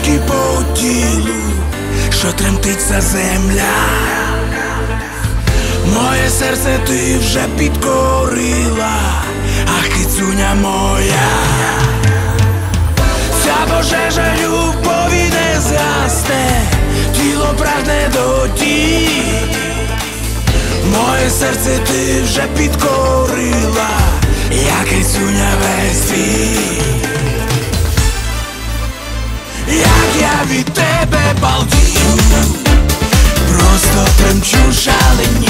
мурашки по тілу, що тремтиться земля. Моє серце ти вже підкорила, ах, кицюня моя. Ця пожежа любові не згасне, тіло прагне до тіні. Моє серце ти вже підкорила, я кицюня весь світ. Як я від тебе балдію, просто тремчу шалені.